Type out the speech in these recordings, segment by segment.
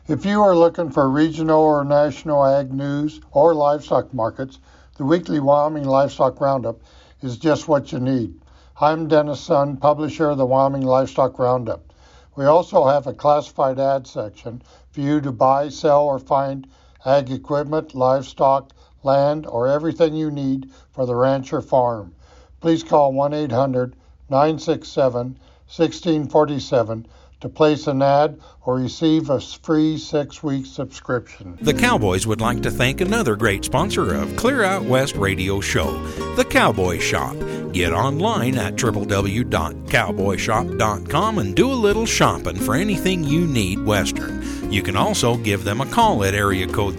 If you are looking for regional or national ag news or livestock markets, the weekly Wyoming Livestock Roundup is just what you need. I'm Dennis Sun, publisher of the Wyoming Livestock Roundup. We also have a classified ad section for you to buy, sell, or find ag equipment, livestock, land, or everything you need for the ranch or farm. Please call 1-800-967-1647 to place an ad or receive a free 6-week subscription. The Cowboys would like to thank another great sponsor of Clear Out West Radio Show, The Cowboy Shop. Get online at www.cowboyshop.com and do a little shopping for anything you need Western. You can also give them a call at area code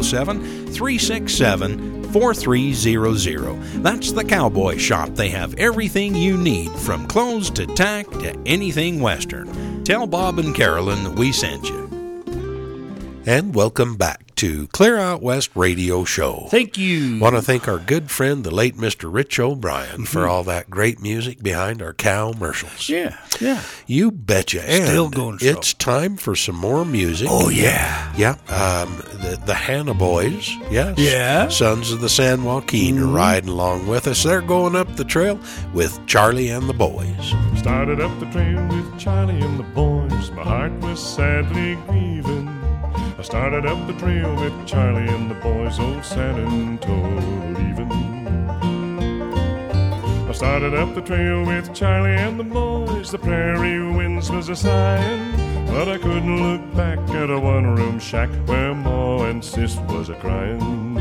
307-367-4300. That's The Cowboy Shop. They have everything you need, from clothes to tack to anything Western. Tell Bob and Carolyn that we sent you. And welcome back to Clear Out West Radio Show. Thank you. Want to thank our good friend, the late Mr. Rich O'Brien, for all that great music behind our cow commercials. Yeah. You betcha. And still going strong. It's time for some more music. Oh, yeah. Yeah. The Hanna Boys, yes. Yeah. Sons of the San Joaquin are riding along with us. They're going up the trail with Charlie and the Boys. Started up the trail with Charlie and the boys. My heart was sadly grieving. I started up the trail with Charlie and the boys, old San Antonio leaving. I started up the trail with Charlie and the boys. The prairie winds was a sighing, but I couldn't look back at a one-room shack where Ma and Sis was a crying.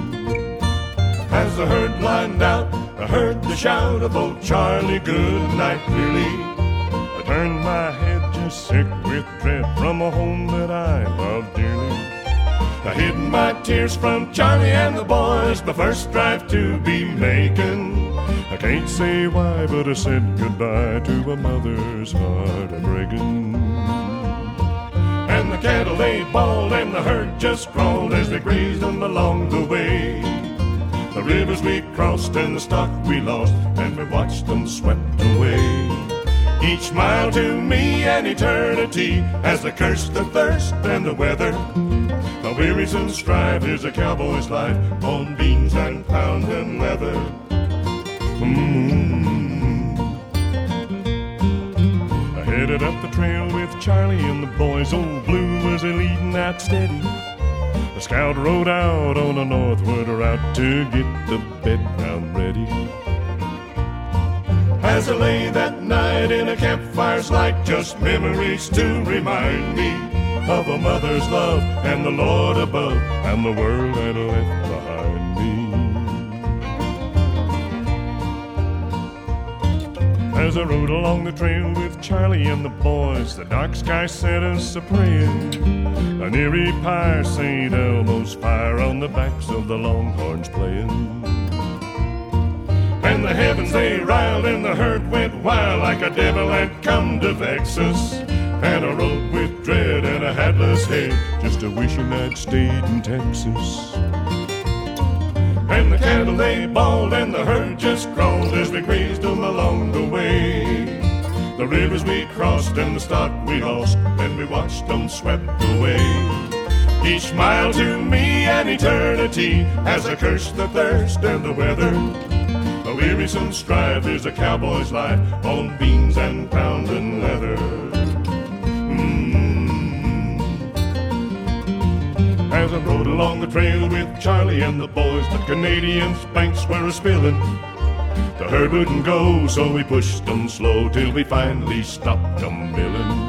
As the herd lined out, I heard the shout of old Charlie, good night, Billy. I turned my head just sick with dread from a home that I loved dearly. I hid my tears from Charlie and the boys, my first drive to be making. I can't say why, but I said goodbye to a mother's heart a-breaking. And the cattle they bawled and the herd just crawled as they grazed them along the way. The rivers we crossed and the stock we lost, and we watched them swept away. Each mile to me an eternity, as the curse, the thirst, and the weather. A wearisome strive is a cowboy's life on beans and pounding leather. I headed up the trail with Charlie and the boys. Old Blue was leading out steady. The scout rode out on a northward route to get the bed ground ready. As I lay that night in a campfire's light, just memories to remind me of a mother's love and the Lord above and the world that left behind me. As I rode along the trail with Charlie and the boys, the dark sky set us a-praying. An eerie pyre, St. Elmo's fire on the backs of the longhorns playing. And the heavens they riled and the herd went wild, like a devil had come to vex us. And I rode with dread and a hatless head, just a wishing I'd stayed in Texas. And the cattle they bawled and the herd just crawled as we grazed them along the way. The rivers we crossed and the stock we lost, and we watched them swept away. Each mile to me an eternity, as I cursed the thirst and the weather. A wearisome strive is a cowboy's life on beans and pounding leather. As I rode along the trail with Charlie and the boys, the Canadian spanks were a-spilling. The herd wouldn't go, so we pushed them slow till we finally stopped them milling.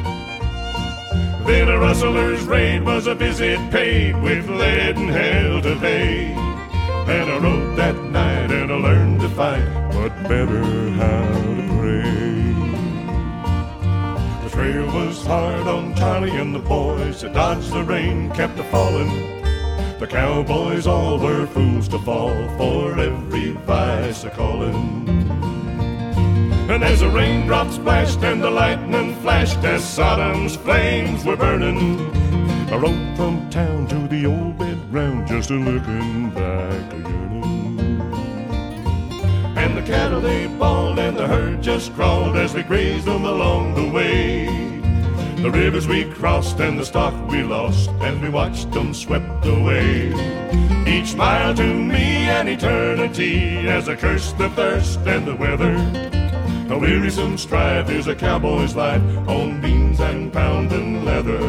Then a rustler's raid was a visit paid with lead and hell to pay. And I rode that night and I learned to fight, but better how to pray. The trail was hard on Charlie and the boys. To dodge the rain kept a-falling. The cowboys all were fools to fall for every vice a-calling. And as the raindrops splashed and the lightning flashed, as Sodom's flames were burning, I rode from town to the old bed ground, just a-looking back a-yearning. And the cattle they bawled and the herd just crawled as we grazed them along the way. The rivers we crossed and the stock we lost, and we watched them swept away. Each mile to me an eternity, as I cursed the thirst and the weather. A wearisome strife is a cowboy's life on beans and pounding leather.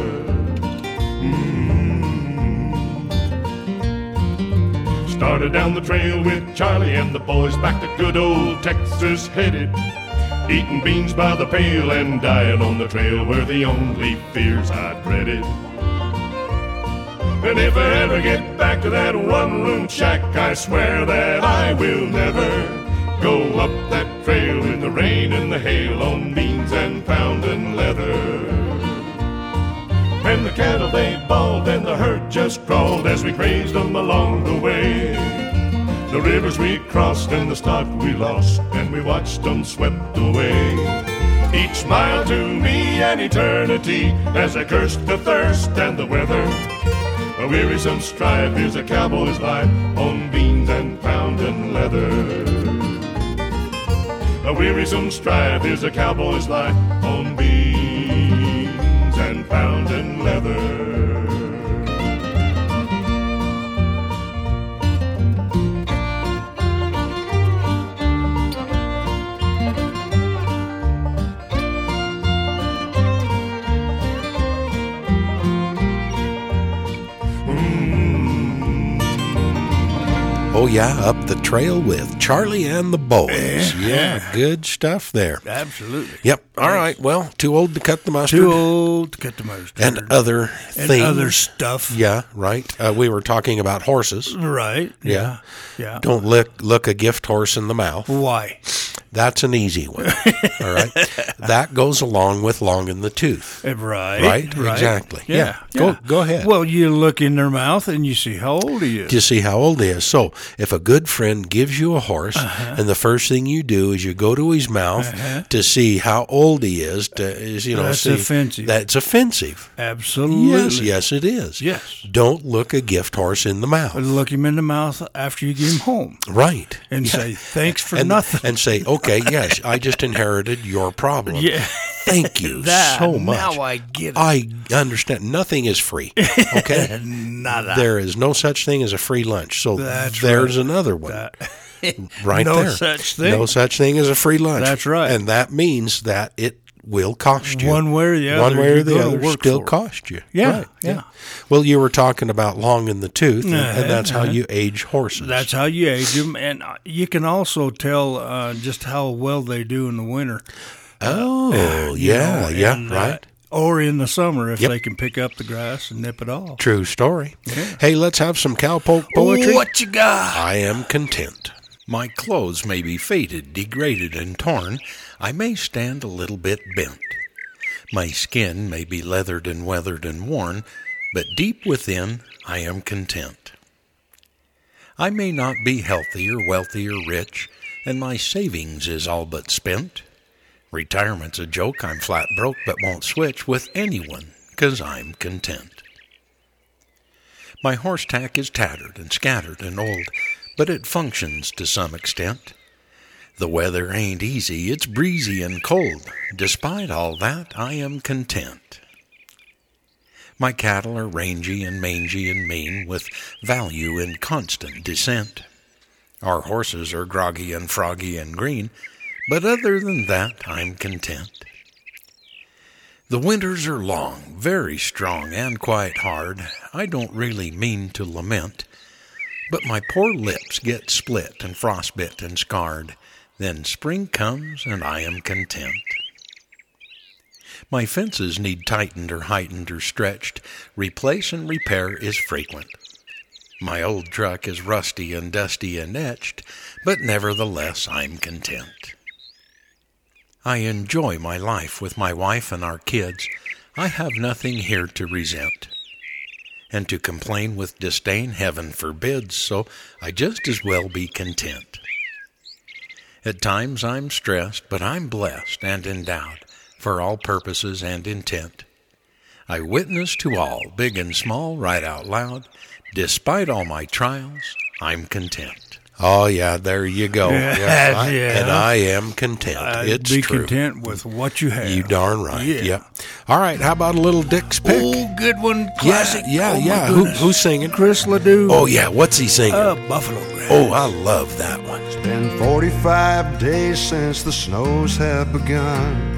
Started down the trail with Charlie and the boys, back to good old Texas headed. Eating beans by the pail and dying on the trail were the only fears I dreaded. And if I ever get back to that one-room shack, I swear that I will never go up that trail in the rain and the hail on beans and pounding leather. And the cattle they bawled and the herd just crawled as we grazed them along the way. The rivers we crossed and the stock we lost, and we watched them swept away. Each mile to me an eternity, as I cursed the thirst and the weather. A wearisome strife is a cowboy's life on beans and pounding leather. A wearisome strife is a cowboy's life on beans and pounding leather. Oh, yeah, up the trail with Charlie and the boys. Yeah, good stuff there. Absolutely. Yep. All right. Well, too old to cut the mustard. Too old to cut the mustard. And other things. And other stuff. Yeah, right. We were talking about horses. Right. Yeah. Yeah. Don't look a gift horse in the mouth. Why? That's an easy one. All right. That goes along with long in the tooth. Right. Right? Exactly. Yeah. Go ahead. Well, you look in their mouth and you see how old he is. You see how old he is. So if a good friend gives you a horse, and the first thing you do is you go to his mouth to see how old he is, That's offensive. That's offensive. Absolutely. Yes, it is. Yes. Don't look a gift horse in the mouth. Look him in the mouth after you get him home. Right. And say, thanks for nothing. And say, okay, yes, I just inherited your problem. Yeah. Thank you so much. Now I get it. I understand. Nothing is free. Okay? Nada. There is no such thing as a free lunch. So That's there's right. another one. Right no there. No such thing. No such thing as a free lunch. That's right. And that means that it will cost you. One way or the other. One way or the other work still for it. cost you. Yeah. Right. Yeah. Well, you were talking about long in the tooth, and that's how you age horses. That's how you age them. And you can also tell just how well they do in the winter. Right. Or in the summer if they can pick up the grass and nip it off. True story. Yeah. Hey, let's have some cowpoke poetry. What you got? I am content. My clothes may be faded, degraded, and torn. I may stand a little bit bent. My skin may be leathered and weathered and worn, but deep within I am content. I may not be healthy or wealthy or rich, and my savings is all but spent. Retirement's a joke, I'm flat broke, but won't switch with anyone, 'cause I'm content. My horse tack is tattered and scattered and old, but it functions to some extent. The weather ain't easy, it's breezy and cold. Despite all that, I am content. My cattle are rangy and mangy and mean, with value in constant descent. Our horses are groggy and froggy and green, but other than that, I'm content. The winters are long, very strong, and quite hard. I don't really mean to lament, but my poor lips get split and frostbit and scarred. Then spring comes, and I am content. My fences need tightened or heightened or stretched. Replace and repair is frequent. My old truck is rusty and dusty and etched, but nevertheless I'm content. I enjoy my life with my wife and our kids. I have nothing here to resent. And to complain with disdain, heaven forbids, so I just as well be content. At times I'm stressed, but I'm blessed and endowed for all purposes and intent. I witness to all, big and small, right out loud. Despite all my trials, I'm content. Oh, yeah, there you go. Yeah. And I am content. It's be true. content with what you have. You darn right. Yeah. Yep. All right, how about a little Dick's Pick? Oh, good one. Classic. Yeah. Oh, my goodness. Who's singing? Chris Ledoux. Oh, yeah, what's he singing? Buffalo Grass. Oh, I love that one. It's been 45 days since the snows have begun.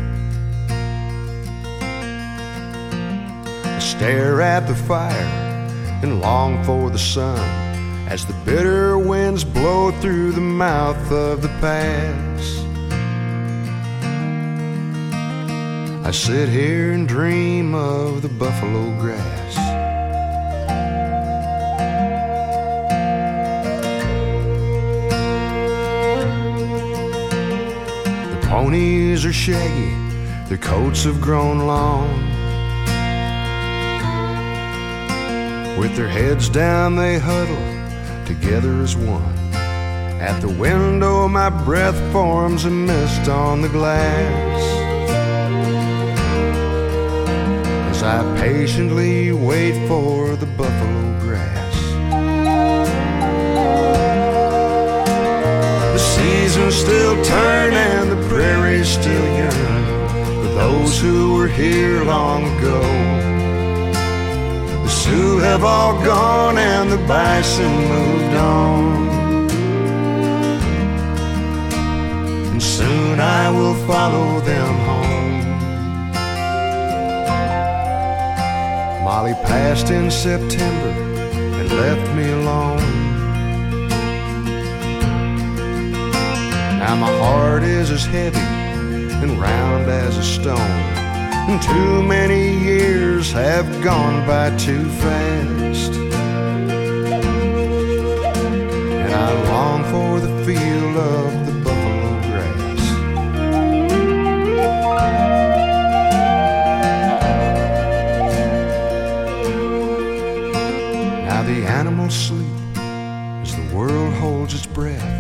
I stare at the fire and long for the sun as the bitter winds blow through the mouth of the pass. I sit here and dream of the buffalo grass. The ponies are shaggy, their coats have grown long. With their heads down they huddle together as one. At the window my breath forms a mist on the glass as I patiently wait for the buffalo grass. The seasons still turn and the prairies still yearn for those who were here long ago. The Sioux have all gone and the bison moved on, and soon I will follow them home. Molly passed in September and left me alone. Now my heart is as heavy and round as a stone, and too many years have gone by too fast, and I long for the feel of the buffalo grass. Now the animals sleep as the world holds its breath.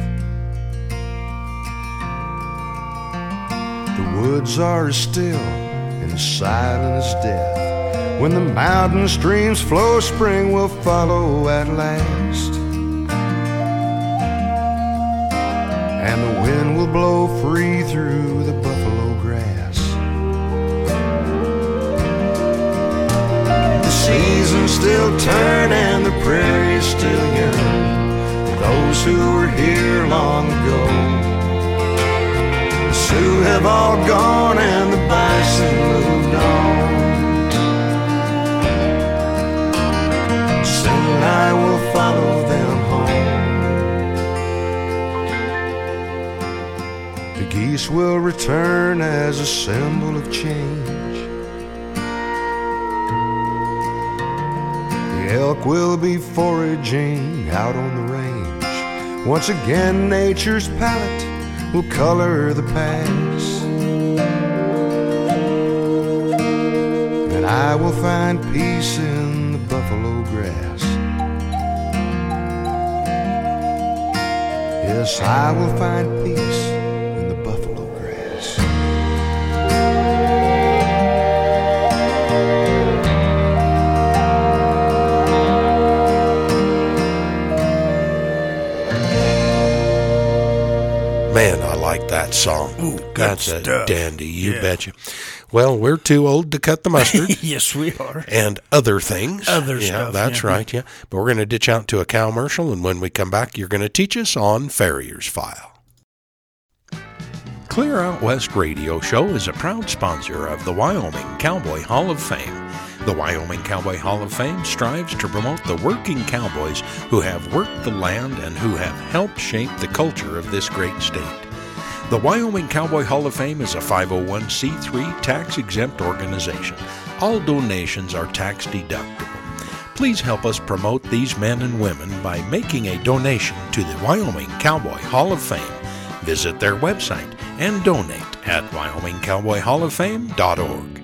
The woods are as still and silent as death. When the mountain streams flow, spring will follow at last, and the wind will blow free through the buffalo grass. The seasons still turn and the prairies still yearn for those who were here long ago. The Sioux have all gone and the bison moved on. Soon I will follow them home. The geese will return as a symbol of change. The elk will be foraging out on the range. Once again nature's palette will color the past, and I will find peace in the buffalo grass. Yes, I will find peace in the buffalo grass. Man, I like that song. Ooh, good That's stuff. a dandy, you Yeah. betcha. Well, we're too old to cut the mustard. Yes, we are. And other things. Other yeah, stuff, That's yeah. right, yeah. But we're going to ditch out to a commercial, and when we come back, you're going to teach us on Farrier's File. Clear Out West Radio Show is a proud sponsor of the Wyoming Cowboy Hall of Fame. The Wyoming Cowboy Hall of Fame strives to promote the working cowboys who have worked the land and who have helped shape the culture of this great state. The Wyoming Cowboy Hall of Fame is a 501c3 tax-exempt organization. All donations are tax deductible. Please help us promote these men and women by making a donation to the Wyoming Cowboy Hall of Fame. Visit their website and donate at WyomingCowboyHallOfFame.org.